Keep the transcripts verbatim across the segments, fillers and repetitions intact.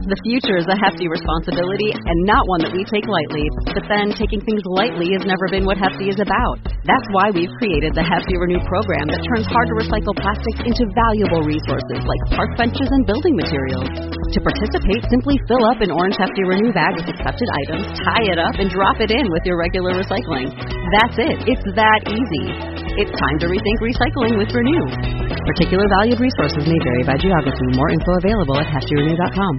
The future is a hefty responsibility and not one that we take lightly. But then taking things lightly has never been what Hefty is about. That's why we've created the Hefty Renew program that turns hard-to-recycle plastics into valuable resources like park benches and building materials. To participate, simply fill up an orange Hefty Renew bag with accepted items, tie it up, and drop it in with your regular recycling. That's it. It's that easy. It's time to rethink recycling with Renew. Particular valued resources may vary by geography. More info available at hefty renew dot com.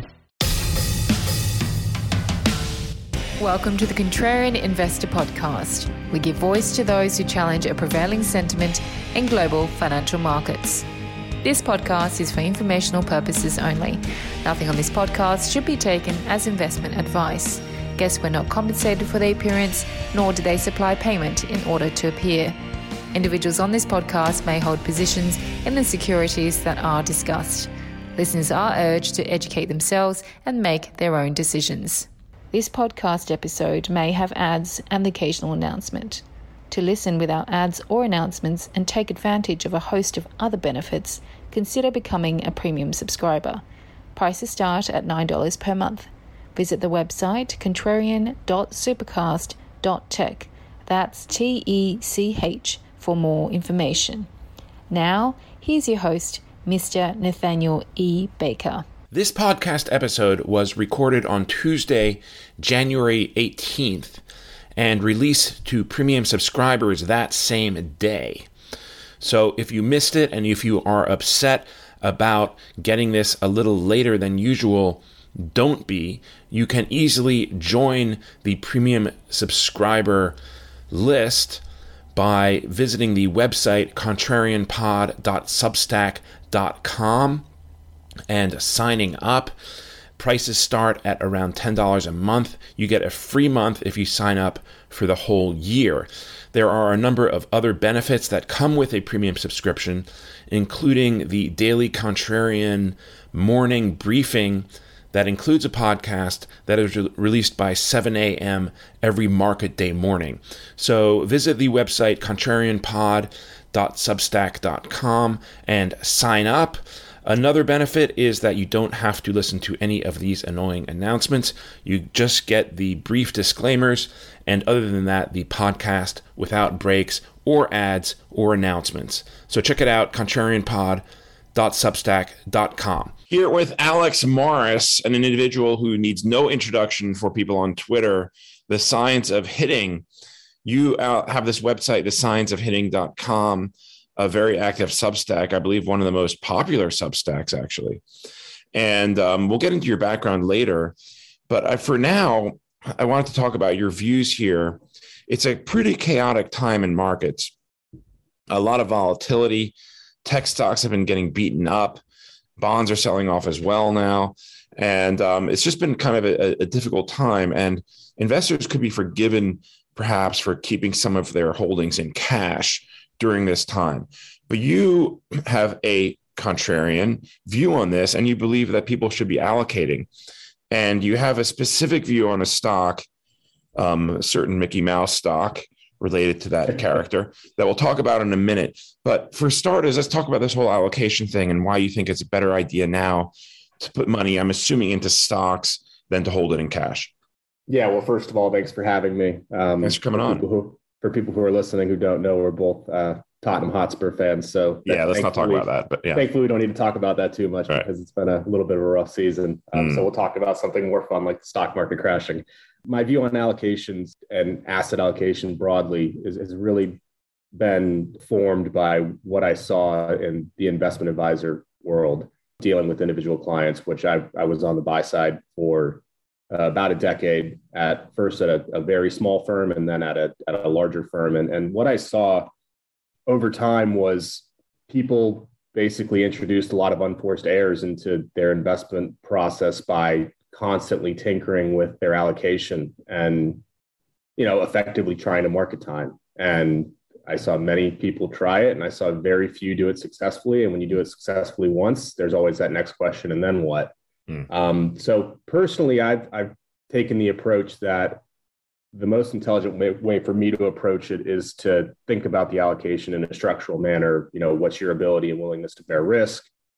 Welcome to the Contrarian Investor Podcast. We give voice to those who challenge a prevailing sentiment in global financial markets. This podcast is for informational purposes only. Nothing on this podcast should be taken as investment advice. Guests were not compensated for their appearance, nor do they supply payment in order to appear. Individuals on this podcast may hold positions in the securities that are discussed. Listeners are urged to educate themselves and make their own decisions. This podcast episode may have ads and the occasional announcement. To listen without ads or announcements and take advantage of a host of other benefits, consider becoming a premium subscriber. Prices start at nine dollars per month. Visit the website contrarian dot supercast dot tech. That's T E C H for more information. Now, here's your host, Mister Nathaniel E. Baker. This podcast episode was recorded on Tuesday, January eighteenth, and released to premium subscribers that same day. So if you missed it and if you are upset about getting this a little later than usual, don't be. You can easily join the premium subscriber list by visiting the website contrarian pod dot substack dot com and signing up. Prices start at around ten dollars a month. You get a free month if you sign up for the whole year. There are a number of other benefits that come with a premium subscription, including the daily Contrarian morning briefing that includes a podcast that is re- released by seven a.m. every market day morning. So visit the website contrarian pod dot substack dot com and sign up. Another benefit is that you don't have to listen to any of these annoying announcements. You just get the brief disclaimers, and other than that, the podcast without breaks or ads or announcements. So check it out, contrarian pod dot substack dot com. Here with Alex Morris, an individual who needs no introduction for people on Twitter, The Science of Hitting. You uh, have this website, the science of hitting dot com. A very active Substack, I believe one of the most popular Substacks, actually. And um, we'll get into your background later. But I, for now, I wanted to talk about your views here. It's a pretty chaotic time in markets. A lot of volatility. Tech stocks have been getting beaten up. Bonds are selling off as well now. And um, it's just been kind of a, a difficult time. And investors could be forgiven, perhaps, for keeping some of their holdings in cash during this time. But you have a contrarian view on this, and you believe that people should be allocating. And you have a specific view on a stock, um, a certain Mickey Mouse stock related to that character that we'll talk about in a minute. But for starters, let's talk about this whole allocation thing and why you think it's a better idea now to put money, I'm assuming, into stocks than to hold it in cash. Yeah, well, first of all, thanks for having me. Um, thanks for coming on. Who, For people who are listening who don't know, we're both uh, Tottenham Hotspur fans. So yeah, let's not talk about that. But yeah, thankfully, we don't need to talk about that too much, right, because it's been a little bit of a rough season. Um, mm. So we'll talk about something more fun, like the stock market crashing. My view on allocations and asset allocation broadly is, has really been formed by what I saw in the investment advisor world, dealing with individual clients, which I, I was on the buy side for Uh, about a decade, at first at a, a very small firm and then at a, at a larger firm. And, and what I saw over time was people basically introduced a lot of unforced errors into their investment process by constantly tinkering with their allocation and, you know, effectively trying to market time. And I saw many people try it, and I saw very few do it successfully. And when you do it successfully once, there's always that next question, and then what? Mm. Um, so personally, I've, I've taken the approach that the most intelligent way, way for me to approach it is to think about the allocation in a structural manner. You know, what's your ability and willingness to bear risk?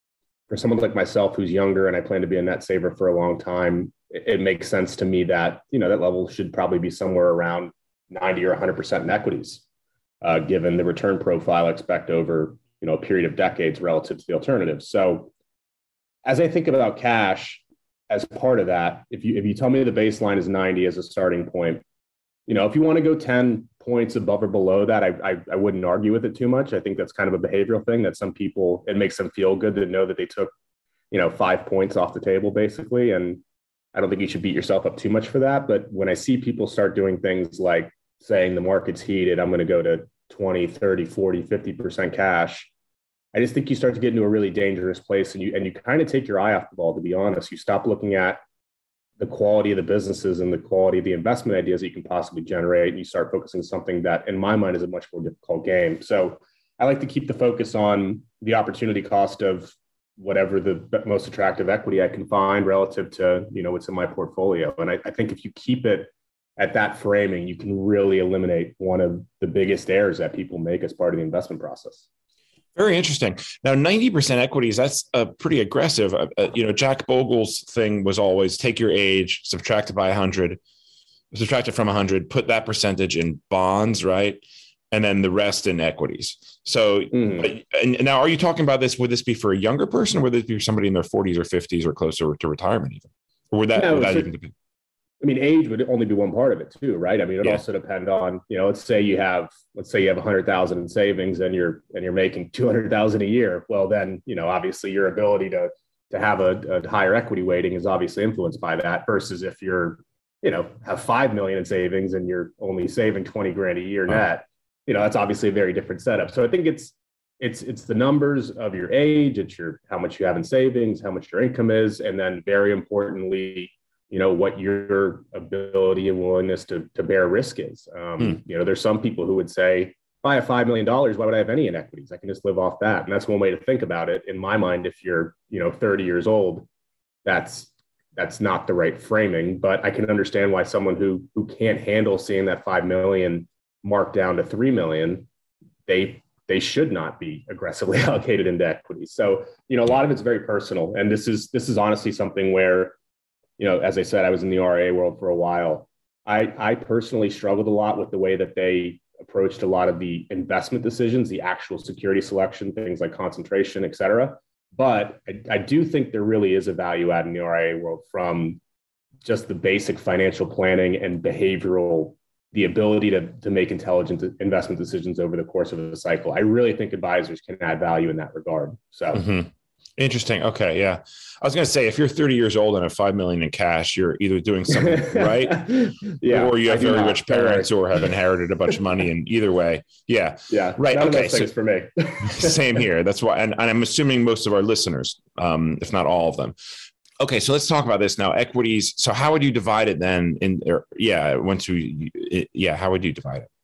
for someone like myself who's younger and I plan to be a net saver for a long time, it, it makes sense to me that, you know, that level should probably be somewhere around ninety or one hundred percent in equities, uh, given the return profile I expect over, you know, a period of decades relative to the alternatives. So as I think about cash as part of that, if you if you tell me the baseline is ninety as a starting point, you know, if you want to go ten points above or below that, I, I I wouldn't argue with it too much. I think that's kind of a behavioral thing that some people, it makes them feel good to know that they took, you know, five points off the table basically. And I don't think you should beat yourself up too much for that. But when I see people start doing things like saying the market's heated, I'm going to go to twenty, thirty, forty, fifty percent cash, I just think you start to get into a really dangerous place, and you and you kind of take your eye off the ball, to be honest. You stop looking at the quality of the businesses and the quality of the investment ideas that you can possibly generate, and you start focusing on something that, in my mind, is a much more difficult game. So I like to keep the focus on the opportunity cost of whatever the most attractive equity I can find relative to, you know, what's in my portfolio. And I, I think if you keep it at that framing, you can really eliminate one of the biggest errors that people make as part of the investment process. Very interesting. Now, ninety percent equities, that's uh, pretty aggressive. Uh, uh, you know, Jack Bogle's thing was always take your age, subtract it by one hundred, subtract it from one hundred, put that percentage in bonds, right? And then the rest in equities. So mm. and now, are you talking about this? Would this be for a younger person, or would this be for somebody in their forties or fifties or closer to retirement even? Or would that, no, would that even depend? I mean, age would only be one part of it too, right? I mean, it yeah. also depend on, you know, let's say you have, let's say you have a hundred thousand in savings and you're, and you're making two hundred thousand a year. Well, then, you know, obviously your ability to, to have a, a higher equity weighting is obviously influenced by that versus if you're, you know, have five million in savings and you're only saving twenty grand a year net, you know, that's obviously a very different setup. So I think it's, it's, it's the numbers of your age, it's your, how much you have in savings, how much your income is. And then very importantly, you know, what your ability and willingness to, to bear risk is. Um, hmm. You know, there's some people who would say, if I have five million dollars, why would I have any in equities? I can just live off that. And that's one way to think about it. In my mind, if you're, you know, thirty years old, that's, that's not the right framing, but I can understand why someone who, who can't handle seeing that five million marked down to three million, they, they should not be aggressively allocated into equities. So, you know, a lot of it's very personal. And this is, this is honestly something where, you know, as I said, I was in the R I A world for a while. I, I personally struggled a lot with the way that they approached a lot of the investment decisions, the actual security selection, things like concentration, et cetera. But I, I do think there really is a value add in the R I A world from just the basic financial planning and behavioral, the ability to, to make intelligent investment decisions over the course of a cycle. I really think advisors can add value in that regard. So. Mm-hmm. Interesting. Okay. Yeah. I was going to say, if you're thirty years old and have five million in cash, you're either doing something right. yeah, or you have very rich parents or have inherited a bunch of money. And either way. Yeah. Yeah. Right. None okay. Of those things so, for me. Same here. That's why. And, and I'm assuming most of our listeners, um, if not all of them. Okay. So let's talk about this now. Equities. So how would you divide it then? In or, yeah. Once we, it, yeah. How would you divide it?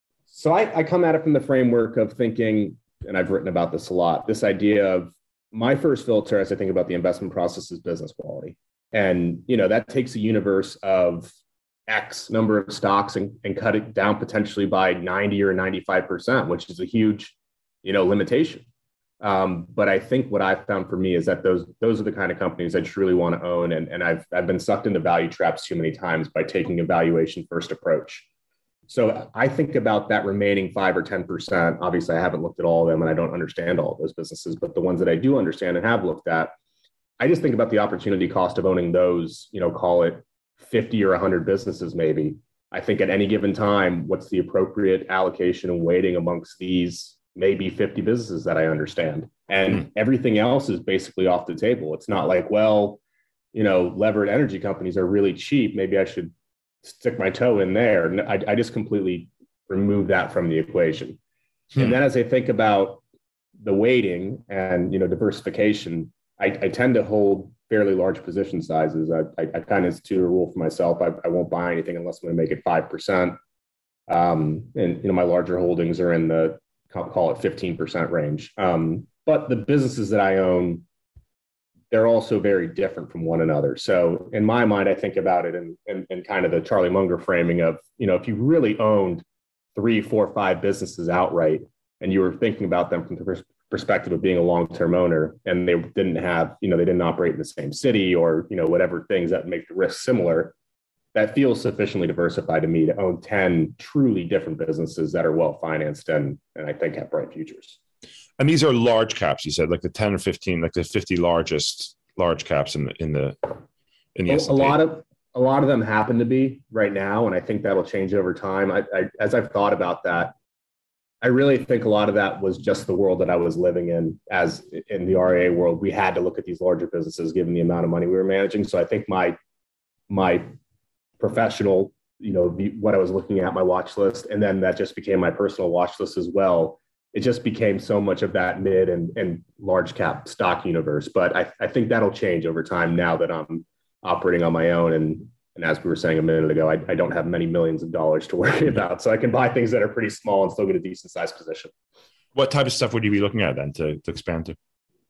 So I, I come at it from the framework of thinking, and I've written about this a lot, this idea of, my first filter as I think about the investment process is business quality. And, you know, that takes a universe of X number of stocks and, and cut it down potentially by ninety or ninety-five percent, which is a huge, you know, limitation. Um, but I think what I've found for me is that those those are the kind of companies I truly want to own. And, and I've, I've been sucked into value traps too many times by taking a valuation first approach. So I think about that remaining five or ten percent. Obviously, I haven't looked at all of them and I don't understand all of those businesses, but the ones that I do understand and have looked at, I just think about the opportunity cost of owning those, you know, call it fifty or one hundred businesses maybe. I think at any given time, what's the appropriate allocation and weighting amongst these maybe fifty businesses that I understand? And mm-hmm. everything else is basically off the table. It's not like, well, you know, levered energy companies are really cheap. Maybe I should stick my toe in there. I, I just completely remove that from the equation. Hmm. And then as I think about the weighting and, you know, diversification, I, I tend to hold fairly large position sizes. I, I, I kind of institute a rule for myself. I, I won't buy anything unless I'm going to make it five percent. Um, and, you know, my larger holdings are in the, call it fifteen percent range. Um, but the businesses that I own, they're also very different from one another. So in my mind, I think about it in, in, in kind of the Charlie Munger framing of, you know, if you really owned three, four, five businesses outright, and you were thinking about them from the perspective of being a long-term owner, and they didn't have, you know, they didn't operate in the same city or, you know, whatever things that make the risk similar, that feels sufficiently diversified to me to own ten truly different businesses that are well-financed and, and I think have bright futures. And these are large caps, you said, like the ten or fifteen, like the fifty largest large caps in the, in the, in the a, S and a P. lot of, a lot of them happen to be right now. And I think that'll change over time. I, I, as I've thought about that, I really think a lot of that was just the world that I was living in. As in the R I A world, we had to look at these larger businesses given the amount of money we were managing. So I think my, my professional, you know, the, what I was looking at, my watch list, and then that just became my personal watch list as well. It just became so much of that mid and, and large cap stock universe. But I, I think that'll change over time now that I'm operating on my own. And, and as we were saying a minute ago, I, I don't have many millions of dollars to worry about. So I can buy things that are pretty small and still get a decent sized position. What type of stuff would you be looking at then to, to expand to?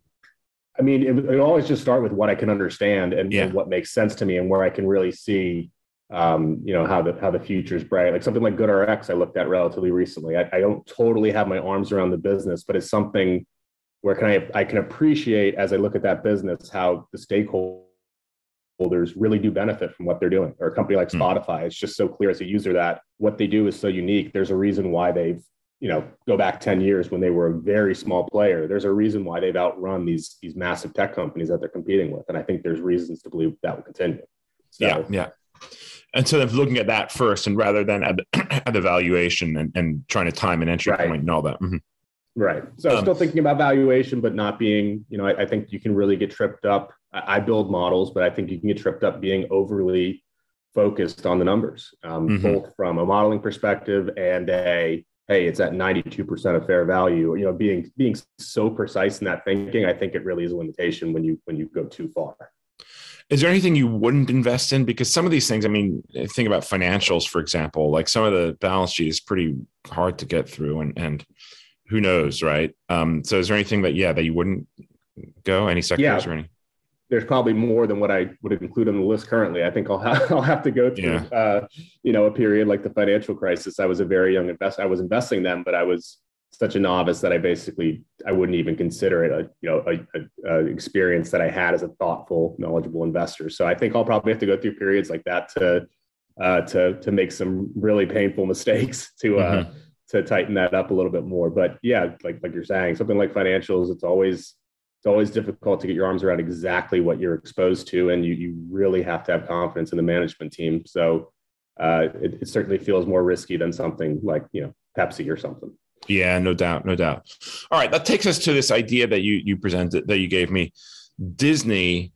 I mean, it, it always just start with what I can understand and, yeah. and what makes sense to me and where I can really see Um, you know, how the how the future is bright. Like something like GoodRx, I looked at relatively recently. I, I don't totally have my arms around the business, but it's something where can I I can appreciate as I look at that business how the stakeholders really do benefit from what they're doing. Or a company like Spotify, it's just so clear as a user that what they do is so unique. There's a reason why they've, you know, go back ten years when they were a very small player. There's a reason why they've outrun these these massive tech companies that they're competing with, and I think there's reasons to believe that will continue. So, yeah, yeah. And so then looking at that first and rather than at the, at the valuation and, and trying to time an entry right. point and all that. Mm-hmm. Right. So um, still thinking about valuation, but not being, you know, I, I think you can really get tripped up. I, I build models, but I think you can get tripped up being overly focused on the numbers, um, mm-hmm. both from a modeling perspective and a, hey, it's at ninety-two percent of fair value, you know, being, being so precise in that thinking, I think it really is a limitation when you, when you go too far. Is there anything you wouldn't invest in? Because some of these things, I mean, think about financials, for example, like some of the balance sheet is pretty hard to get through and, and who knows, right? Um, so is there anything that, yeah, that you wouldn't go, any sectors yeah. or any? There's probably more than what I would include on the list currently. I think I'll have, I'll have to go through, yeah. uh, you know, a period like the financial crisis. I was a very young investor. I was investing then, but I was such a novice that I basically, I wouldn't even consider it a, you know, a, a, a experience that I had as a thoughtful, knowledgeable investor. So I think I'll probably have to go through periods like that to, uh, to, to make some really painful mistakes to, uh, mm-hmm. to tighten that up a little bit more. But yeah, like, like you're saying, something like financials, it's always, it's always difficult to get your arms around exactly what you're exposed to. And you, you really have to have confidence in the management team. So uh, it, it certainly feels more risky than something like, you know, Pepsi or something. Yeah, no doubt, no doubt. All right, that takes us to this idea that you you presented, that you gave me, Disney,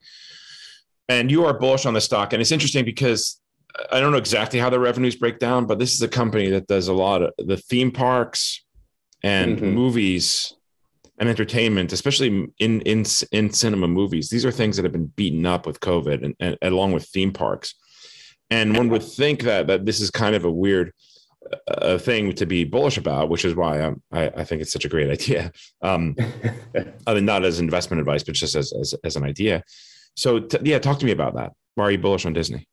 and you are bullish on the stock. And it's interesting because I don't know exactly how the revenues break down, but this is a company that does a lot of the theme parks and mm-hmm. movies and entertainment, especially in in in cinema movies. These are things that have been beaten up with COVID, and, and along with theme parks. And one would think that that this is kind of a weird a thing to be bullish about, which is why I'm, I, I think it's such a great idea. Um, I mean, not as investment advice, but just as as, as an idea. So t- yeah, talk to me about that. Why are you bullish on Disney?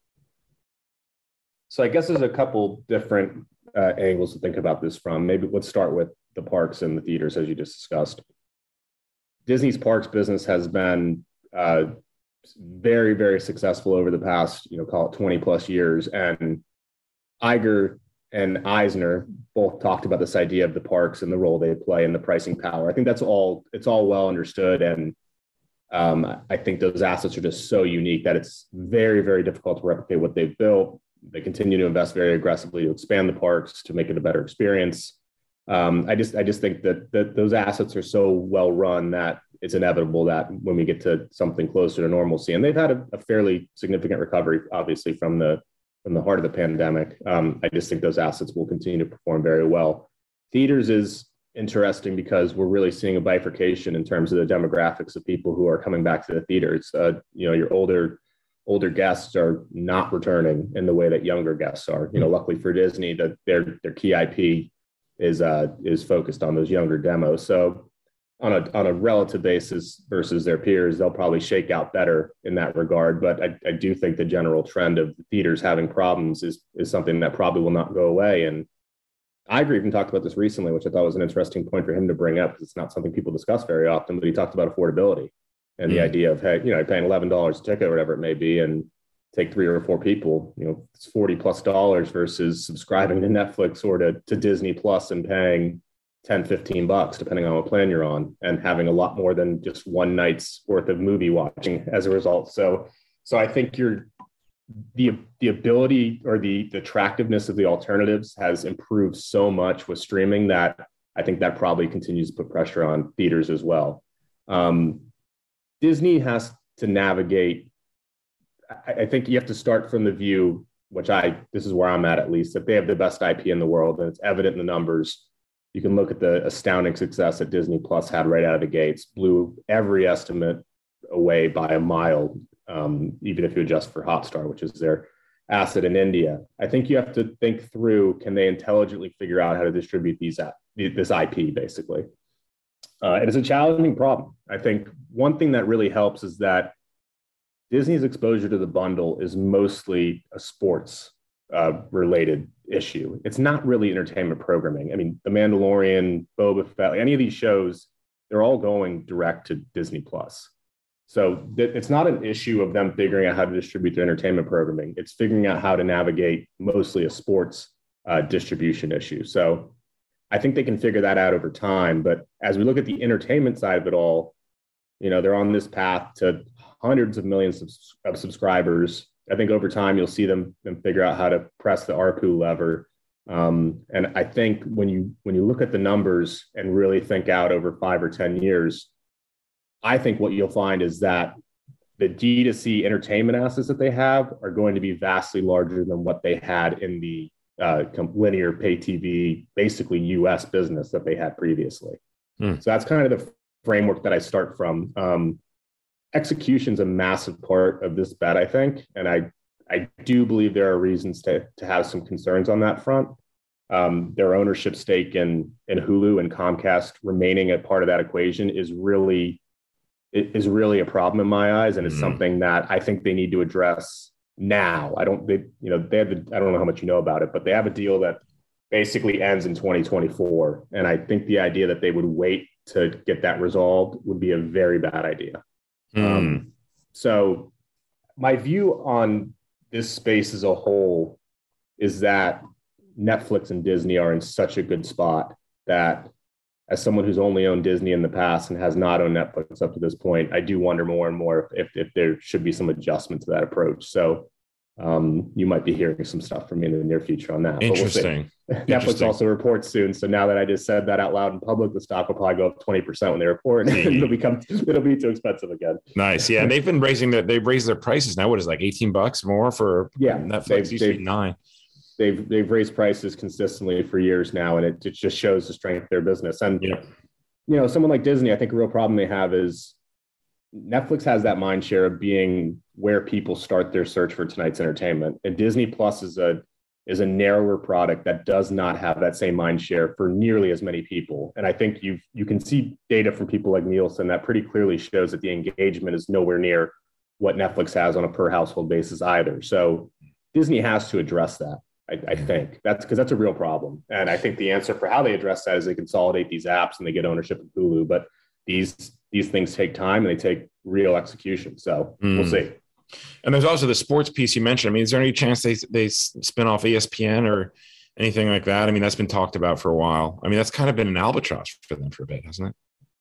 So I guess there's a couple different uh, angles to think about this from. Maybe let's start with the parks and the theaters, as you just discussed. Disney's parks business has been uh, very, very successful over the past, you know, call it twenty plus years. And Iger and Eisner both talked about this idea of the parks and the role they play and the pricing power. I think that's all, it's all well understood. And um, I think those assets are just so unique that it's very, very difficult to replicate what they've built. They continue to invest very aggressively to expand the parks, to make it a better experience. Um, I just, I just think that, that those assets are so well run that it's inevitable that when we get to something closer to normalcy, and they've had a, a fairly significant recovery, obviously from the from the heart of the pandemic. Um, I just think those assets will continue to perform very well. Theaters is interesting because we're really seeing a bifurcation in terms of the demographics of people who are coming back to the theaters. Uh, you know, your older older guests are not returning in the way that younger guests are. You know, luckily for Disney, that their their key I P is uh, is focused on those younger demos. So on a on a relative basis versus their peers, they'll probably shake out better in that regard. But I, I do think the general trend of the theaters having problems is is something that probably will not go away. And I agree. Even talked about this recently, which I thought was an interesting point for him to bring up because it's not something people discuss very often. But he talked about affordability and mm. the idea of, hey, you know, paying eleven dollars a ticket or whatever it may be, and take three or four people. You know, it's forty plus dollars versus subscribing to Netflix or to to Disney Plus and paying ten, fifteen bucks, depending on what plan you're on, and having a lot more than just one night's worth of movie watching as a result. So, so I think you're. The the ability or the, the attractiveness of the alternatives has improved so much with streaming that I think that probably continues to put pressure on theaters as well. Um, Disney has to navigate. I, I think you have to start from the view, which I this is where I'm at at least, that they have the best I P in the world, and it's evident in the numbers. You can look at the astounding success that Disney Plus had right out of the gates, blew every estimate away by a mile. Um, even if you adjust for Hotstar, which is their asset in India. I think you have to think through, can they intelligently figure out how to distribute these this I P, basically? Uh, it is a challenging problem. I think one thing that really helps is that Disney's exposure to the bundle is mostly a sports uh, related issue. It's not really entertainment programming. I mean, The Mandalorian, Boba Fett, any of these shows, they're all going direct to Disney Plus. So th- it's not an issue of them figuring out how to distribute their entertainment programming. It's figuring out how to navigate mostly a sports uh, distribution issue. So I think they can figure that out over time. But as we look at the entertainment side of it all, you know, they're on this path to hundreds of millions of, of subscribers. I think over time, you'll see them, them figure out how to press the A R P U lever. Um, and I think when you when you look at the numbers and really think out over five or ten years, I think what you'll find is that the D two C entertainment assets that they have are going to be vastly larger than what they had in the uh, linear pay T V, basically U S business that they had previously. Hmm. So that's kind of the framework that I start from. Um, execution's a massive part of this bet, I think. And I, I do believe there are reasons to, to have some concerns on that front. Um, their ownership stake in, in Hulu and Comcast remaining a part of that equation is really It is really a problem in my eyes, and it's mm-hmm. something that I think they need to address now. I don't, they, you know, they have, a, I don't know how much you know about it, but they have a deal that basically ends in twenty twenty-four. And I think the idea that they would wait to get that resolved would be a very bad idea. Mm. Um, so my view on this space as a whole is that Netflix and Disney are in such a good spot that, as someone who's only owned Disney in the past and has not owned Netflix up to this point, I do wonder more and more if, if there should be some adjustment to that approach. So um, you might be hearing some stuff from me in the near future on that. Interesting. We'll Netflix Interesting. Also reports soon. So now that I just said that out loud in public, the stock will probably go up twenty percent when they report. And it'll become, it'll be too expensive again. Nice. Yeah. And they've been raising their, they've raised their prices now. What is it, like eighteen bucks more for yeah, Netflix? Used to be nine. They've they've raised prices consistently for years now, and it, it just shows the strength of their business. And yeah. you know, someone like Disney, I think a real problem they have is Netflix has that mind share of being where people start their search for tonight's entertainment, and Disney Plus is a is a narrower product that does not have that same mind share for nearly as many people. And I think you you can see data from people like Nielsen that pretty clearly shows that the engagement is nowhere near what Netflix has on a per household basis either. So Disney has to address that. I, I think that's because that's a real problem. And I think the answer for how they address that is they consolidate these apps and they get ownership of Hulu. But these these things take time and they take real execution. So mm. we'll see. And there's also the sports piece you mentioned. I mean, is there any chance they they spin off E S P N or anything like that? I mean, that's been talked about for a while. I mean, that's kind of been an albatross for them for a bit, hasn't it?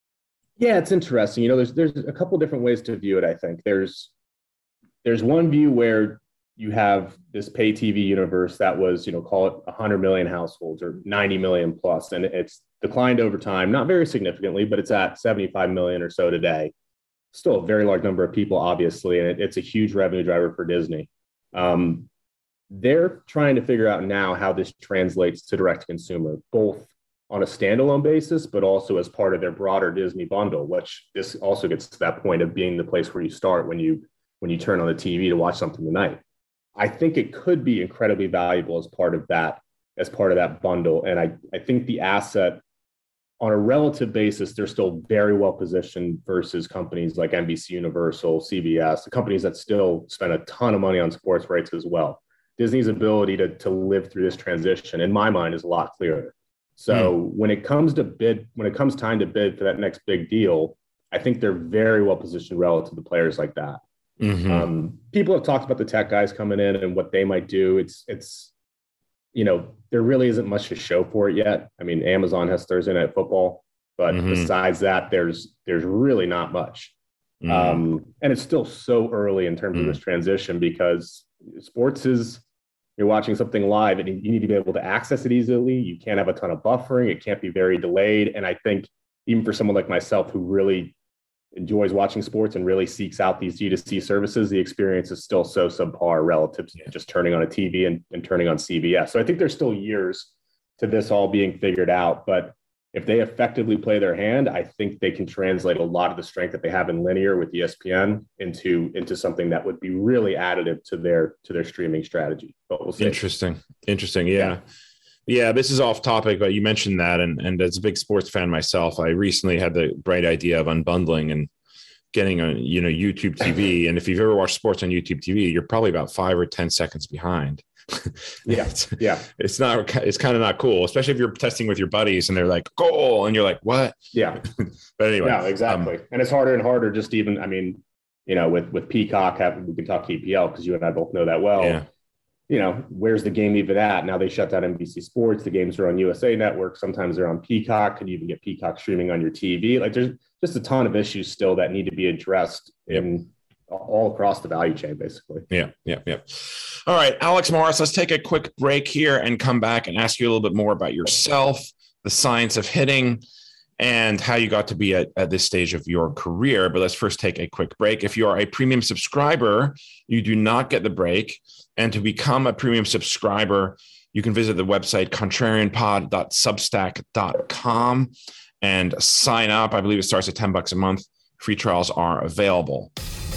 Yeah, it's interesting. You know, there's there's a couple different ways to view it, I think. There's there's one view where you have this pay T V universe that was, you know, call it one hundred million households or ninety million plus, and it's declined over time, not very significantly, but it's at seventy-five million or so today. Still a very large number of people, obviously, and it, it's a huge revenue driver for Disney. Um, they're trying to figure out now how this translates to direct to consumer, both on a standalone basis, but also as part of their broader Disney bundle, which this also gets to that point of being the place where you start when you when you turn on the T V to watch something tonight. I think it could be incredibly valuable as part of that, as part of that bundle. And I, I think the asset on a relative basis, they're still very well positioned versus companies like N B C Universal, C B S, the companies that still spend a ton of money on sports rights as well. Disney's ability to, to live through this transition, in my mind, is a lot clearer. So mm. when it comes to bid, when it comes time to bid for that next big deal, I think they're very well positioned relative to players like that. Mm-hmm. Um, people have talked about the tech guys coming in and what they might do. It's, it's, you know, there really isn't much to show for it yet. I mean, Amazon has Thursday Night Football, but mm-hmm. besides that, there's, there's really not much. Mm-hmm. Um, and it's still so early in terms mm-hmm. of this transition, because sports is, you're watching something live and you need to be able to access it easily. You can't have a ton of buffering. It can't be very delayed. And I think even for someone like myself who really enjoys watching sports and really seeks out these D two C services, the experience is still so subpar relative to yeah. just turning on a T V and, and turning on C B S. So I think there's still years to this all being figured out. But if they effectively play their hand, I think they can translate a lot of the strength that they have in linear with E S P N into, into something that would be really additive to their to their streaming strategy. But we'll see. Interesting. Interesting. Yeah. yeah. Yeah, this is off topic, but you mentioned that. And, and as a big sports fan myself, I recently had the bright idea of unbundling and getting a, you know, YouTube T V. And if you've ever watched sports on YouTube T V, you're probably about five or ten seconds behind. yeah. it's, yeah. It's not, it's kind of not cool, especially if you're testing with your buddies and they're like, goal. And you're like, what? Yeah. But anyway. Yeah, exactly. Um, and it's harder and harder just even, I mean, you know, with, with Peacock, have, we can talk K P L because you and I both know that well. Yeah. You know, where's the game even at? Now they shut down N B C Sports. The games are on U S A Network. Sometimes they're on Peacock. Could you even get Peacock streaming on your T V? Like there's just a ton of issues still that need to be addressed in all across the value chain, basically. Yeah, yeah, yeah. All right, Alex Morris, let's take a quick break here and come back and ask you a little bit more about yourself, the science of hitting, and how you got to be at, at this stage of your career. But let's first take a quick break. If you are a premium subscriber, you do not get the break. And to become a premium subscriber, you can visit the website contrarian pod dot substack dot com and sign up. I believe it starts at ten bucks a month. Free trials are available.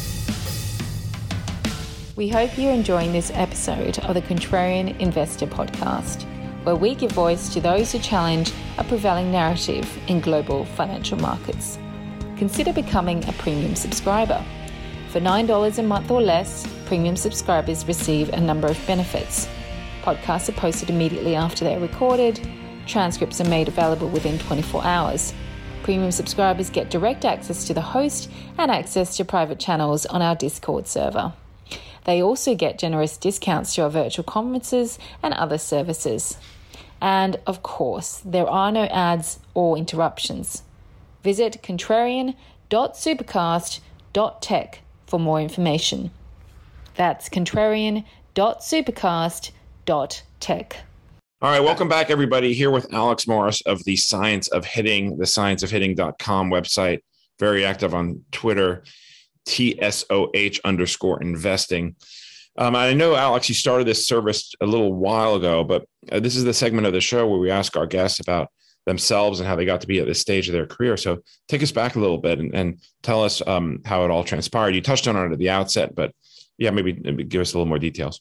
We hope you're enjoying this episode of the Contrarian Investor Podcast, where we give voice to those who challenge a prevailing narrative in global financial markets. Consider becoming a premium subscriber. For nine dollars a month or less, premium subscribers receive a number of benefits. Podcasts are posted immediately after they're recorded. Transcripts are made available within twenty-four hours. Premium subscribers get direct access to the host and access to private channels on our Discord server. They also get generous discounts to our virtual conferences and other services. And of course, there are no ads or interruptions. Visit contrarian dot supercast dot tech for more information. That's contrarian dot supercast dot tech. All right, welcome back, everybody. Here with Alex Morris of the Science of Hitting, the science of hitting dot com website. Very active on Twitter, T S O H underscore investing. Um, I know, Alex, you started this service a little while ago, but uh, this is the segment of the show where we ask our guests about themselves and how they got to be at this stage of their career. So take us back a little bit and, and tell us um, how it all transpired. You touched on it at the outset, but yeah, maybe, maybe give us a little more details.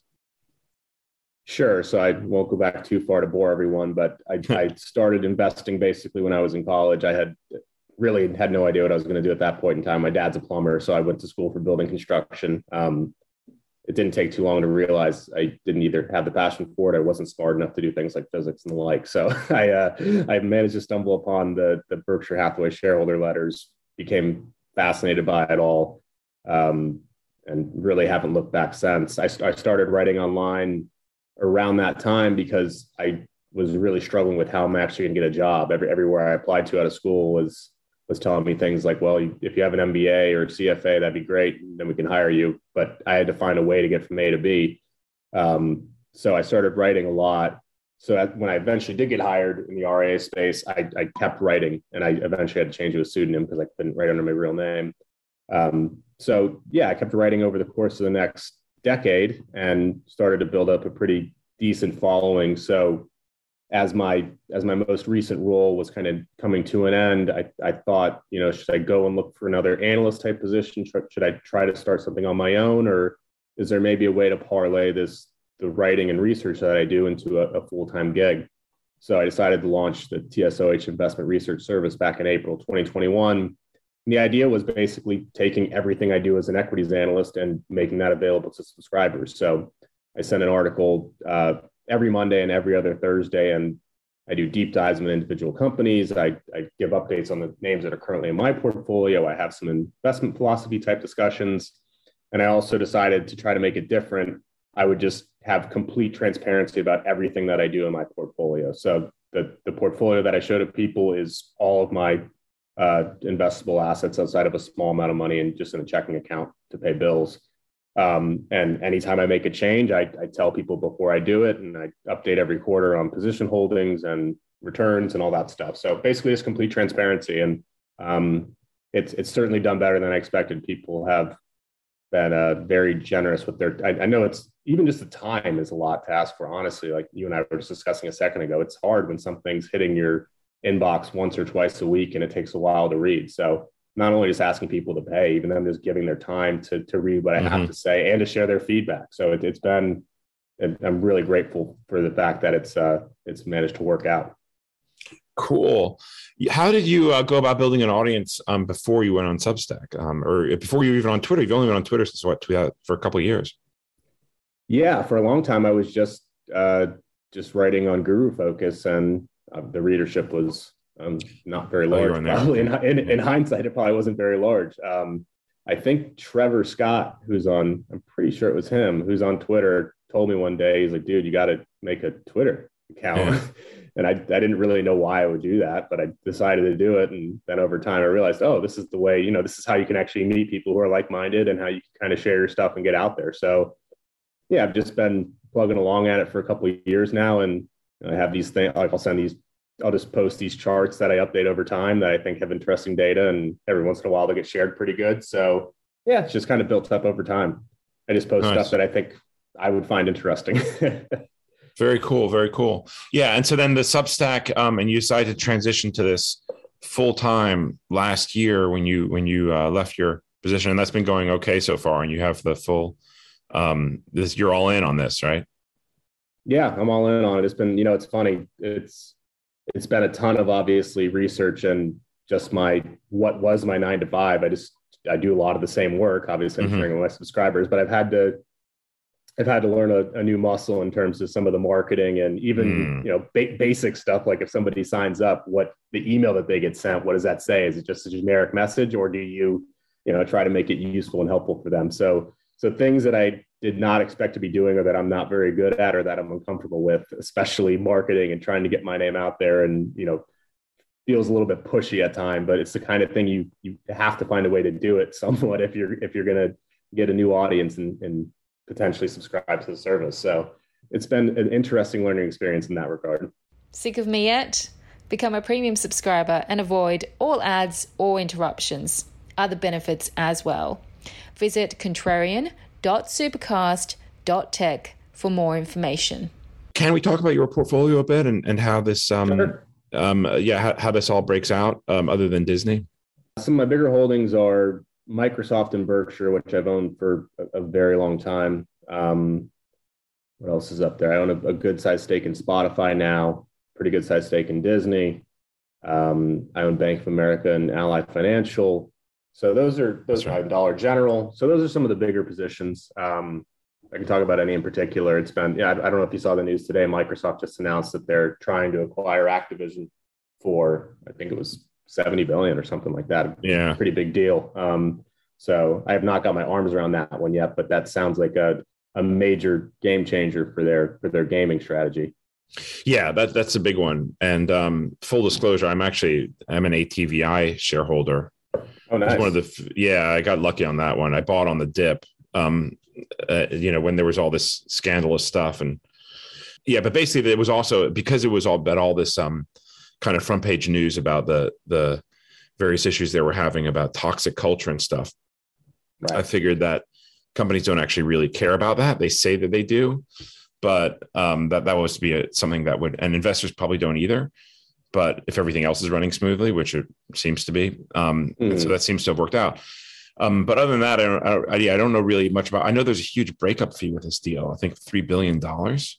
Sure. So I won't go back too far to bore everyone, but I, I started investing basically when I was in college. I had really had no idea what I was going to do at that point in time. My dad's a plumber, so I went to school for building construction. Um, it didn't take too long to realize I didn't either have the passion for it. I wasn't smart enough to do things like physics and the like. So I uh, I managed to stumble upon the, the Berkshire Hathaway shareholder letters, became fascinated by it all, um, and really haven't looked back since. I, I started writing online around that time because I was really struggling with how I'm actually going to get a job. Every, everywhere I applied to out of school was was telling me things like, well, if you have an M B A or C F A, that'd be great. Then we can hire you. But I had to find a way to get from A to B. Um, so I started writing a lot. So when I eventually did get hired in the R I A space, I, I kept writing, and I eventually had to change to a pseudonym because I couldn't write under my real name. Um, so yeah, I kept writing over the course of the next decade and started to build up a pretty decent following. So as my as my most recent role was kind of coming to an end, I, I thought, you know, should I go and look for another analyst type position? Should I try to start something on my own, or is there maybe a way to parlay this, the writing and research that I do, into a, a full-time gig? So I decided to launch the T S O H Investment Research Service back in April twenty twenty-one. And the idea was basically taking everything I do as an equities analyst and making that available to subscribers. So I send an article uh, every Monday and every other Thursday, and I do deep dives in individual companies. I, I give updates on the names that are currently in my portfolio. I have some investment philosophy type discussions. And I also decided to try to make it different. I would just have complete transparency about everything that I do in my portfolio. So the, the portfolio that I show to people is all of my uh, investable assets outside of a small amount of money and just in a checking account to pay bills. Um, and anytime I make a change, I, I tell people before I do it, and I update every quarter on position holdings and returns and all that stuff. So basically, it's complete transparency, and um, it's it's certainly done better than I expected. People have been uh, very generous with their. I, I know it's even just the time is a lot to ask for. Honestly, like you and I were just discussing a second ago, it's hard when something's hitting your inbox once or twice a week, and it takes a while to read. So not only just asking people to pay, even them just giving their time to to read what I mm-hmm. have to say and to share their feedback. So it, it's been, I'm really grateful for the fact that it's uh, it's managed to work out. Cool. How did you uh, go about building an audience um, before you went on Substack, um, or before you were even on Twitter? You've only been on Twitter since what, for a couple of years? Yeah, for a long time I was just uh, just writing on Guru Focus, and uh, the readership was Um, not very large. Oh, probably in, in, in hindsight, it probably wasn't very large. Um, I think Trevor Scott, who's on, I'm pretty sure it was him, who's on Twitter, told me one day, he's like, dude, you got to make a Twitter account. Yeah. And I, I didn't really know why I would do that, but I decided to do it. And then over time, I realized, oh, this is the way, you know, this is how you can actually meet people who are like-minded and how you can kind of share your stuff and get out there. So yeah, I've just been plugging along at it for a couple of years now. And I have these things, like I'll send these I'll just post these charts that I update over time that I think have interesting data, and every once in a while they get shared pretty good. So yeah, it's just kind of built up over time. I just post nice. stuff that I think I would find interesting. Very cool. Very cool. Yeah. And so then the Substack, um, and you decided to transition to this full time last year when you, when you uh, left your position, and that's been going okay so far. And you have the full, um, this, you're all in on this, right? Yeah, I'm all in on it. It's been, you know, it's funny. It's, It's been a ton of obviously research and just my, what was my nine to five. I just, I do a lot of the same work, obviously I'm mm-hmm. sharing with my subscribers, but I've had to, I've had to learn a, a new muscle in terms of some of the marketing and even, mm. you know, ba- basic stuff. Like if somebody signs up, what the email that they get sent, what does that say? Is it just a generic message, or do you, you know, try to make it useful and helpful for them? So, so things that I did not expect to be doing, or that I'm not very good at, or that I'm uncomfortable with, especially marketing and trying to get my name out there, and, you know, feels a little bit pushy at time, but it's the kind of thing you, you have to find a way to do it somewhat if you're, if you're going to get a new audience and, and potentially subscribe to the service. So it's been an interesting learning experience in that regard. Sick of me yet? Become a premium subscriber and avoid all ads or interruptions. Other benefits as well. Visit contrarian dot supercast dot tech for more information. Can we talk about your portfolio a bit and, and how this, um, sure. um, yeah, how, how this all breaks out um, other than Disney? Some of my bigger holdings are Microsoft and Berkshire, which I've owned for a, a very long time. Um, what else is up there? I own a, a good sized stake in Spotify now, pretty good sized stake in Disney. Um, I own Bank of America and Ally Financial. So those are, those are Dollar General. So those are some of the bigger positions. Um, I can talk about any in particular. It's been, yeah, I, I don't know if you saw the news today. Microsoft just announced that they're trying to acquire Activision for, I think it was seventy billion or something like that. Yeah. Pretty big deal. Um, so I have not got my arms around that one yet, but that sounds like a, a major game changer for their, for their gaming strategy. Yeah, that, that's a big one. And um, full disclosure, I'm actually, I'm an A T V I shareholder. Oh, nice. One of the, yeah, I got lucky on that one. I bought on the dip, um, uh, you know, when there was all this scandalous stuff. And yeah, but basically it was also because it was all about all this um, kind of front page news about the, the various issues they were having about toxic culture and stuff. Right. I figured that companies don't actually really care about that. They say that they do, but um, that, that was to be a, something that would, and investors probably don't either. But if everything else is running smoothly, which it seems to be, um, mm. so that seems to have worked out. Um, but other than that, I don't, I, I don't know really much about. I know there's a huge breakup fee with this deal. I think three billion dollars.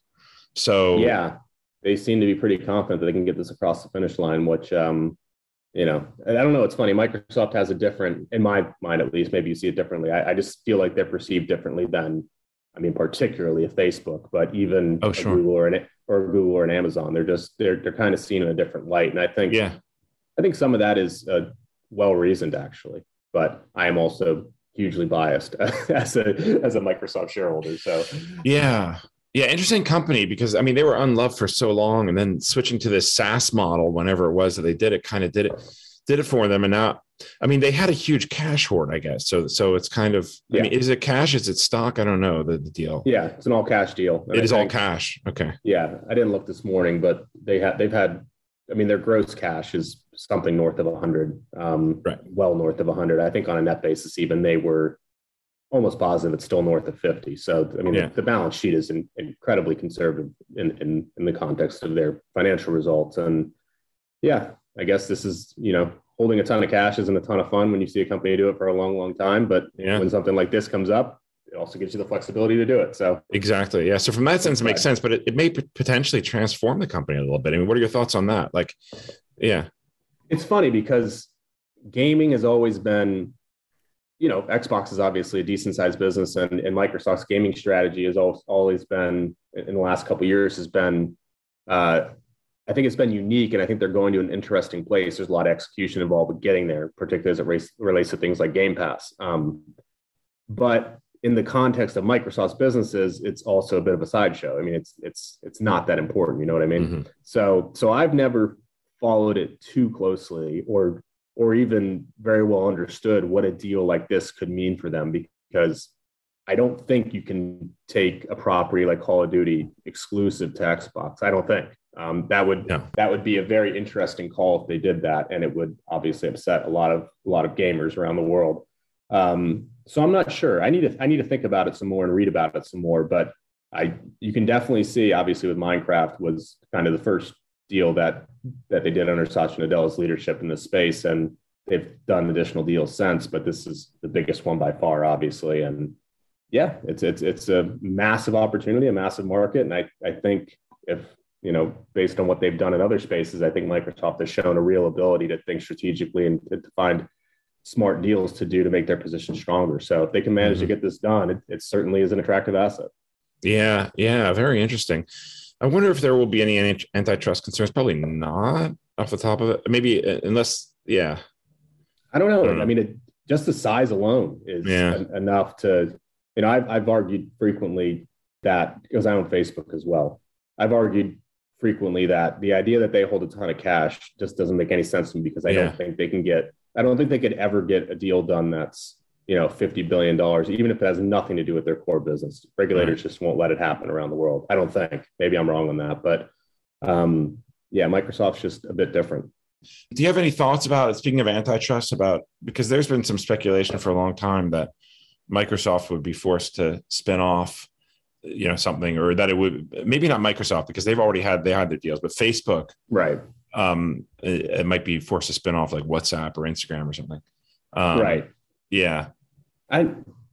So yeah, they seem to be pretty confident that they can get this across the finish line. Which, um, you know, I don't know. It's funny. Microsoft has a different, in my mind at least. Maybe you see it differently. I, I just feel like they're perceived differently than I mean, particularly a Facebook, but even oh, a sure. Google or an or Google or an Amazon. They're just they're they're kind of seen in a different light. And I think yeah, I think some of that is uh, well reasoned actually. But I am also hugely biased as a as a Microsoft shareholder. So yeah. Yeah, interesting company because, I mean, they were unloved for so long, and then switching to this SaaS model whenever it was that they did it, kind of did it, did it for them. And now, I mean, they had a huge cash hoard, I guess. So so it's kind of, I yeah. mean, is it cash? Is it stock? I don't know the, the deal. Yeah, it's an all cash deal. And it I is think, all cash. Okay. Yeah, I didn't look this morning, but they had they've had, I mean, their gross cash is something north of one hundred, um, right. well north of one hundred. I think on a net basis, even they were almost positive it's still north of fifty. So, I mean, yeah. the, the balance sheet is in, incredibly conservative in, in, in the context of their financial results. And yeah, I guess this is, you know, holding a ton of cash isn't a ton of fun when you see a company do it for a long, long time. But yeah. when something like this comes up, it also gives you the flexibility to do it. So exactly. Yeah. So from that sense, it makes sense, but it, it may p- potentially transform the company a little bit. I mean, what are your thoughts on that? Like, yeah. It's funny because gaming has always been, you know, Xbox is obviously a decent sized business, and, and Microsoft's gaming strategy has always been, in the last couple of years, has been, uh, I think it's been unique, and I think they're going to an interesting place. There's a lot of execution involved with getting there, particularly as it race, relates to things like Game Pass. Um, but in the context of Microsoft's businesses, it's also a bit of a sideshow. I mean, it's it's it's not that important, you know what I mean? Mm-hmm. So so I've never followed it too closely, or or even very well understood what a deal like this could mean for them, because I don't think you can take a property like Call of Duty exclusive to Xbox. I don't think. Um, that would no. that would be a very interesting call if they did that, and it would obviously upset a lot of a lot of gamers around the world. Um, so I'm not sure. I need to I need to think about it some more and read about it some more. But I you can definitely see, obviously, with Minecraft was kind of the first deal that that they did under Satya Nadella's leadership in this space, and they've done additional deals since, but this is the biggest one by far, obviously. And yeah, it's it's it's a massive opportunity, a massive market, and I I think if, you know, based on what they've done in other spaces, I think Microsoft has shown a real ability to think strategically and to find smart deals to do to make their position stronger. So if they can manage mm-hmm. to get this done, it, it certainly is an attractive asset. Yeah, yeah, very interesting. I wonder if there will be any antitrust concerns. Probably not off the top of it. Maybe unless, yeah. I don't know. I, don't know. I mean, it, just the size alone is yeah. en- enough to, you know, I've, I've argued frequently that, because I own Facebook as well, I've argued frequently that the idea that they hold a ton of cash just doesn't make any sense to me, because I yeah. don't think they can get, I don't think they could ever get a deal done that's, you know, fifty billion dollars, even if it has nothing to do with their core business. Regulators right. just won't let it happen around the world. I don't think. Maybe I'm wrong on that, but um, yeah, Microsoft's just a bit different. Do you have any thoughts about, speaking of antitrust, about, because there's been some speculation for a long time that Microsoft would be forced to spin off, you know, something, or that it would, maybe not Microsoft, because they've already had, they had their deals, but Facebook, right. Um, it, it might be forced to spin off like WhatsApp or Instagram or something. Um, right. Yeah. I,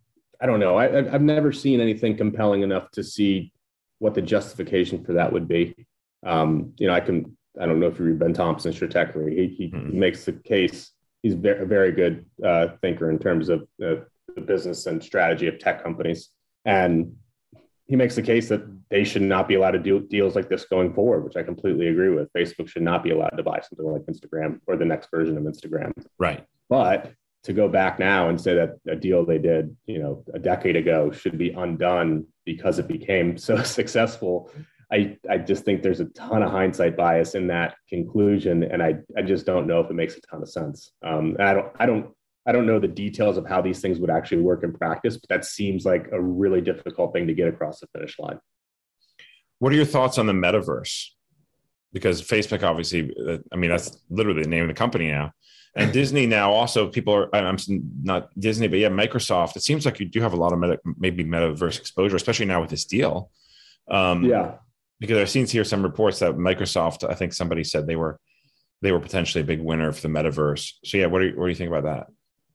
I don't know. I, I've never seen anything compelling enough to see what the justification for that would be. Um, you know, I can, I don't know if you read Ben Thompson's Stratechery. He, he mm-hmm. makes the case. He's very, a very good uh, thinker in terms of uh, the business and strategy of tech companies. And he makes the case that they should not be allowed to do deals like this going forward, which I completely agree with. Facebook should not be allowed to buy something like Instagram or the next version of Instagram. Right. But to go back now and say that a deal they did, you know, a decade ago should be undone because it became so successful, I, I just think there's a ton of hindsight bias in that conclusion, and I, I just don't know if it makes a ton of sense. Um, I don't I don't I don't know the details of how these things would actually work in practice, but that seems like a really difficult thing to get across the finish line. What are your thoughts on the metaverse? Because Facebook, obviously, I mean, that's literally the name of the company now. And Disney now also, people are, I'm not Disney, but yeah, Microsoft. It seems like you do have a lot of meta, maybe metaverse exposure, especially now with this deal. Um, yeah. Because I've seen here some reports that Microsoft, I think somebody said they were, they were potentially a big winner for the metaverse. So yeah, what do you, what do you think about that?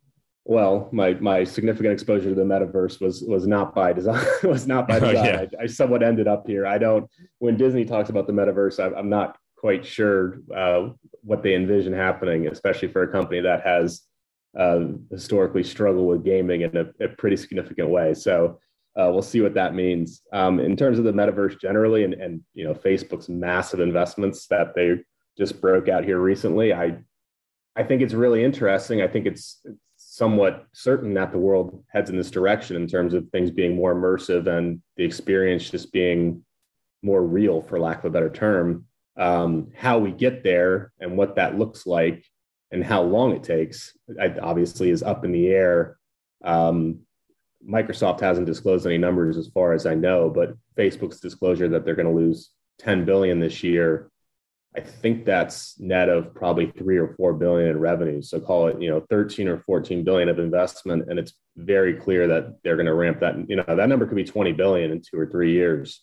Well, my my significant exposure to the metaverse was was not by design. was not by design. Oh, yeah. I, I somewhat ended up here. I don't. When Disney talks about the metaverse, I, I'm not quite sure uh, what they envision happening, especially for a company that has uh, historically struggled with gaming in a, a pretty significant way. So uh, we'll see what that means. Um, in terms of the metaverse generally, and, and you know, Facebook's massive investments that they just broke out here recently, I I think it's really interesting. I think it's, it's somewhat certain that the world heads in this direction in terms of things being more immersive and the experience just being more real, for lack of a better term. Um, how we get there and what that looks like and how long it takes, I, obviously, is up in the air. Um, Microsoft hasn't disclosed any numbers as far as I know, but Facebook's disclosure that they're going to lose ten billion dollars this year, I think that's net of probably three or four billion in revenue. So call it, you know, thirteen or fourteen billion of investment. And it's very clear that they're going to ramp that. You know, that number could be twenty billion in two or three years.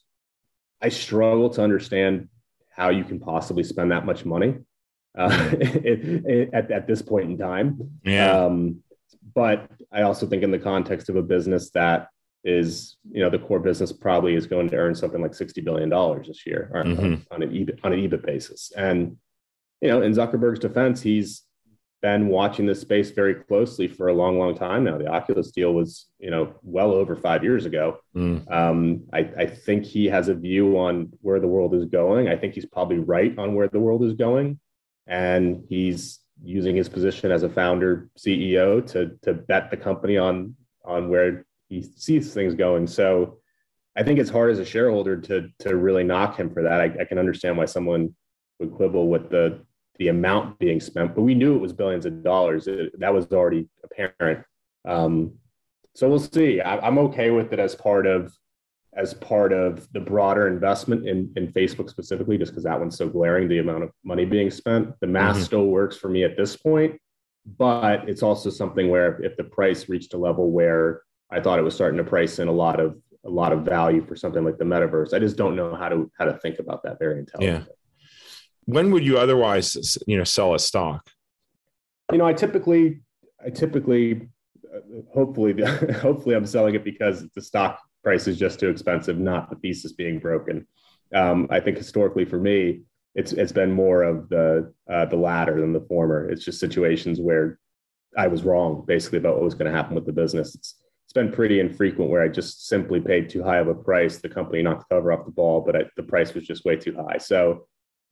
I struggle to understand how you can possibly spend that much money uh, it, it, at, at this point in time. Yeah. Um, but I also think in the context of a business that is, you know, the core business probably is going to earn something like sixty billion dollars this year mm-hmm. on, on an E B I T, on an E B I T basis. And, you know, in Zuckerberg's defense, he's been watching this space very closely for a long, long time now. The Oculus deal was, you know, well over five years ago. Mm. Um, I, I think he has a view on where the world is going. I think he's probably right on where the world is going. And he's using his position as a founder C E O to, to bet the company on, on where he sees things going. So I think it's hard as a shareholder to, to really knock him for that. I, I can understand why someone would quibble with the, the amount being spent, but we knew it was billions of dollars. It, that was already apparent. Um, so we'll see. I, I'm okay with it as part of, as part of the broader investment in, in Facebook specifically, just because that one's so glaring, the amount of money being spent. The math mm-hmm. still works for me at this point, but it's also something where if the price reached a level where I thought it was starting to price in a lot of a lot of value for something like the metaverse, I just don't know how to how to think about that very intelligently. Yeah. When would you otherwise, you know, sell a stock? You know, I typically, I typically, uh, hopefully, hopefully, I'm selling it because the stock price is just too expensive, not the thesis being broken. Um, I think historically, for me, it's it's been more of the uh, the latter than the former. It's just situations where I was wrong, basically, about what was going to happen with the business. It's it's been pretty infrequent where I just simply paid too high of a price. The company knocked the cover off the ball, but I, the price was just way too high. So.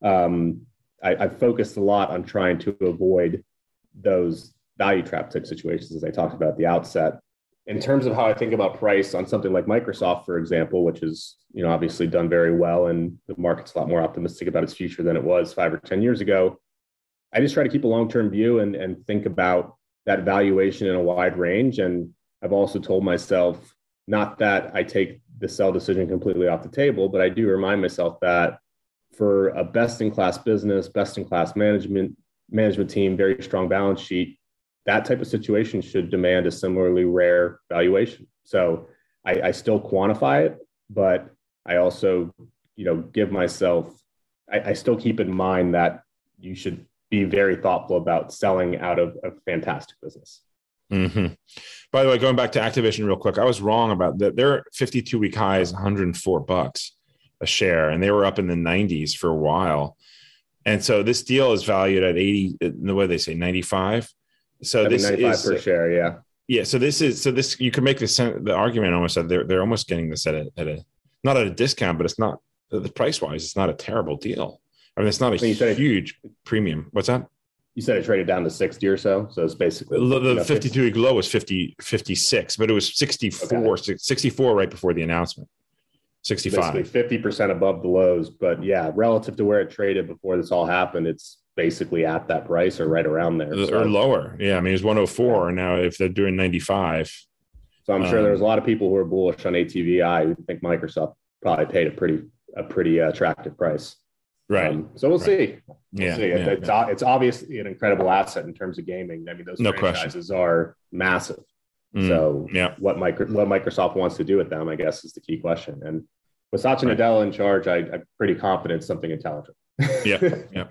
Um, I, I focused a lot on trying to avoid those value trap type situations, as I talked about at the outset. In terms of how I think about price on something like Microsoft, for example, which is, you know, obviously done very well, and the market's a lot more optimistic about its future than it was five or ten years ago. I just try to keep a long-term view and, and think about that valuation in a wide range. And I've also told myself, not that I take the sell decision completely off the table, but I do remind myself that for a best-in-class business, best-in-class management management team, very strong balance sheet, that type of situation should demand a similarly rare valuation. So I, I still quantify it, but I also, you know, give myself, I, I still keep in mind that you should be very thoughtful about selling out of a fantastic business. Mm-hmm. By the way, going back to Activision real quick, I was wrong about that. Their fifty-two week high is one hundred four bucks a share, and they were up in the nineties for a while. And so this deal is valued at eighty, the way they say ninety-five. So this is per share. Yeah. Yeah. So this is, so this, you can make this, the argument almost that they're, they're almost getting this at a, at a, not at a discount, but it's not, the price wise, it's not a terrible deal. I mean, it's not a huge it, premium. What's that? You said it traded down to sixty or so. So it's basically the, the you know, fifty-two week low was fifty, fifty-six, but it was sixty-four, okay. sixty-four right before the announcement. sixty-five. Basically fifty percent above the lows. But yeah, relative to where it traded before this all happened, it's basically at that price or right around there. Or so, lower. Yeah. I mean, it's one oh four. Yeah. And now if they're doing ninety-five. So I'm sure um, there's a lot of people who are bullish on A T V I who think Microsoft probably paid a pretty, a pretty attractive price. Right. Um, so we'll right. see. We'll yeah, see. yeah, it's, yeah. it's obviously an incredible asset in terms of gaming. I mean, those no franchises question. are massive. Mm, so yeah. what micro, what Microsoft wants to do with them, I guess, is the key question. And with Satya right. Nadella in charge, I, I'm pretty confident it's something intelligent. yeah. Yeah.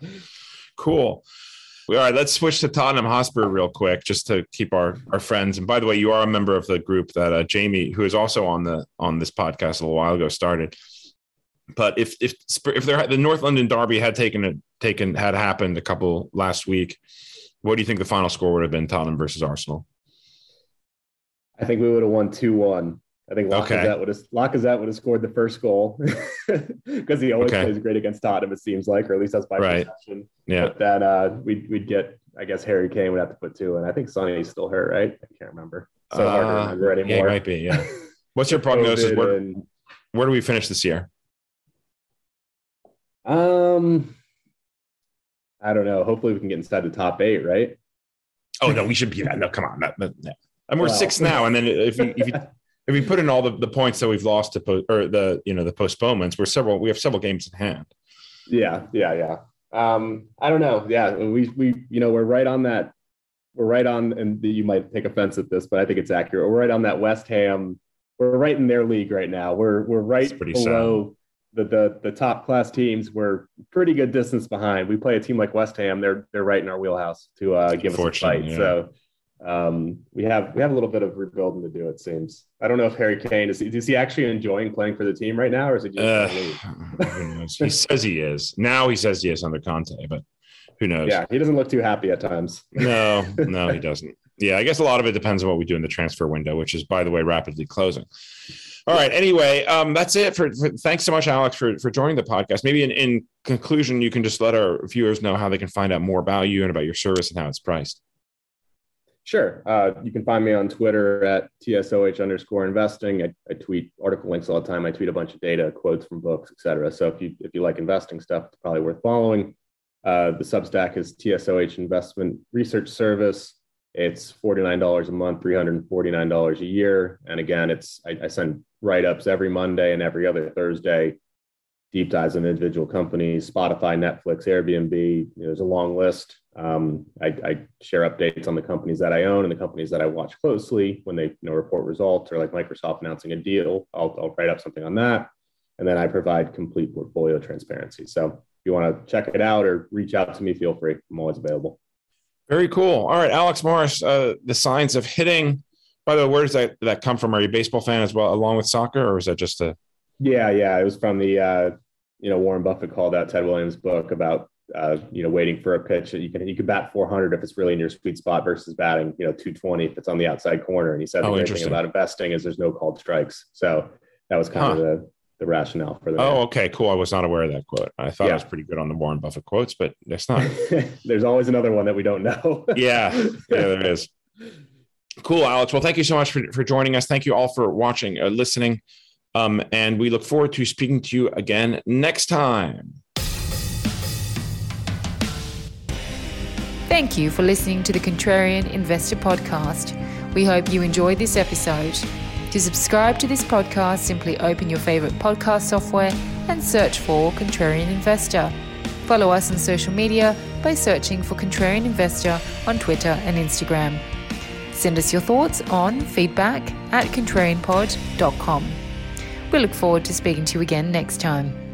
Cool. All right, let's switch to Tottenham Hotspur real quick, just to keep our, our friends. And by the way, you are a member of the group that uh, Jamie, who is also on the on this podcast a little while ago, started. But if if if there the North London derby had taken a, taken had happened a couple last week, what do you think the final score would have been? Tottenham versus Arsenal. I think we would have won two one. I think Lacazette okay. would have Lacazette would have scored the first goal because he always okay. plays great against Tottenham, it seems like, or at least that's my right. perception. Yeah. But then uh, we'd, we'd get, I guess Harry Kane would have to put two, and I think Sonny's still hurt, right? I can't remember. So hard to remember uh, anymore. Yeah, it might be, yeah. What's your prognosis? Where, and, where do we finish this year? Um, I don't know. Hopefully we can get inside the top eight, right? Oh, no, we should be that. No, come on. That, that, yeah. And we're well. six now. And then if you, if you, if we put in all the, the points that we've lost to po- or the, you know, the postponements, we're several, we have several games in hand. Yeah. Yeah. Yeah. Um, I don't know. Yeah. We, we, you know, we're right on that. We're right on, and you might take offense at this, but I think it's accurate. We're right on that West Ham. We're right in their league right now. We're, we're right below the, the, the top class teams. We're pretty good distance behind. We play a team like West Ham. They're, they're right in our wheelhouse to uh, give us a fight. Yeah. So, Um, we have we have a little bit of rebuilding to do, it seems. I don't know if Harry Kane is, is he actually enjoying playing for the team right now, or is he just uh, who knows? He says he is. Now he says he is under Conte, but who knows? Yeah, he doesn't look too happy at times. No, no, he doesn't. Yeah, I guess a lot of it depends on what we do in the transfer window, which is, by the way, rapidly closing. All right. Anyway, um, that's it. For, for thanks so much, Alex, for, for joining the podcast. Maybe in, in conclusion, you can just let our viewers know how they can find out more about you and about your service and how it's priced. Sure. Uh, you can find me on Twitter at T S O H underscore investing. I, I tweet article links all the time. I tweet a bunch of data, quotes from books, et cetera. So if you if you like investing stuff, it's probably worth following. Uh, the Substack is T S O H Investment Research Service. It's forty-nine dollars a month, three hundred forty-nine dollars a year. And again, it's I, I send write-ups every Monday and every other Thursday, deep dives in individual companies, Spotify, Netflix, Airbnb. You know, there's a long list. Um, I, I share updates on the companies that I own and the companies that I watch closely when they you know, report results, or like Microsoft announcing a deal. I'll, I'll write up something on that. And then I provide complete portfolio transparency. So if you want to check it out or reach out to me, feel free. I'm always available. Very cool. All right, Alex Morris, uh, the science of hitting. By the way, where does that, that come from? Are you a baseball fan as well, along with soccer, or is that just a... Yeah, yeah. It was from the, uh, you know, Warren Buffett called out Ted Williams' book about, uh, you know, waiting for a pitch. You can you can bat four hundred if it's really in your sweet spot versus batting, you know, two twenty if it's on the outside corner. And he said oh, the great thing about investing is there's no called strikes. So that was kind huh. of the, the rationale for that. Oh, okay, cool. I was not aware of that quote. I thought yeah. I was pretty good on the Warren Buffett quotes, but that's not. There's always another one that we don't know. yeah, yeah, there is. Cool, Alex. Well, thank you so much for, for joining us. Thank you all for watching, uh, listening. Um, and we look forward to speaking to you again next time. Thank you for listening to the Contrarian Investor Podcast. We hope you enjoyed this episode. To subscribe to this podcast, simply open your favorite podcast software and search for Contrarian Investor. Follow us on social media by searching for Contrarian Investor on Twitter and Instagram. Send us your thoughts on feedback at contrarian pod dot com. We look forward to speaking to you again next time.